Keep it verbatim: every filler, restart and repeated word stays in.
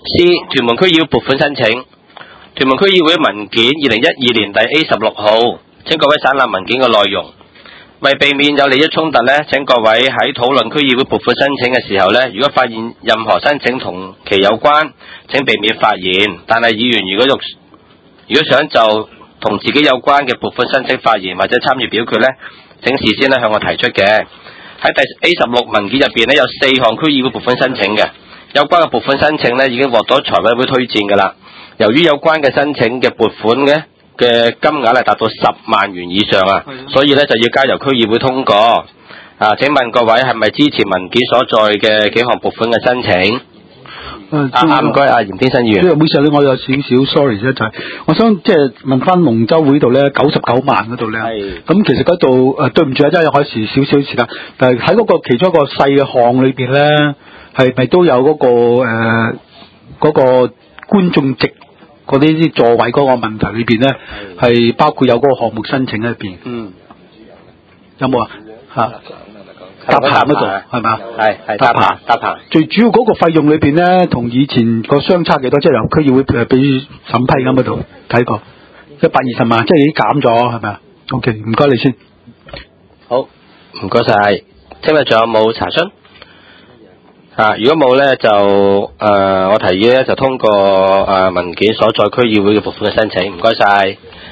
C. 屯門區議會撥款申請。屯門區議會文件二零一二年第 A 十六號，請各位省覽文件嘅內容。為避免有利益衝突呢，請各位喺討論區議會撥款申請嘅時候呢，如果發現任何申請同其有關，請避免發言。但係議員如果如果想就同自己有關嘅撥款申請發言或者參與表決呢，請事先咧向我提出嘅。喺第 A 十六文件入邊呢，有四項區議會撥款申請嘅，有關嘅撥款申請呢已經獲得財委會推薦㗎啦。由於有關嘅申請嘅撥款呢嘅金額係達到十萬元以上啊，所以咧就要交由區議會通過。啊，請問各位係咪支持文件所在嘅幾項撥款嘅申請？啊，唔該，阿嚴天新議員。 即係每時我有少少 sorry 啫，就係我想即係問翻龍舟會度咧九十九萬嗰度咧，咁其實嗰度誒對唔住啊，真係可以少少時間，但係喺嗰個其中一個細嘅項裏邊咧，係咪都有嗰、嗰個誒嗰、呃嗰個觀眾席嗰啲啲座位嗰個問題裏邊咧，係包括有嗰個項目申請喺入邊？嗯，有冇啊？嚇？搭棚嗰度係嘛？ 係係搭棚搭棚。 最主要嗰個費用裏邊咧，同以前個相差幾多？即係由區議會誒俾審批咁嗰度睇過一百二十萬，即係已經減咗係咪啊 ？OK， 唔該你先。 好，唔該晒。聽日仲有冇查詢？啊，如果冇咧，就誒、呃、我提議咧就通過誒、呃、文件所在區議會嘅撥款嘅申請。唔該晒。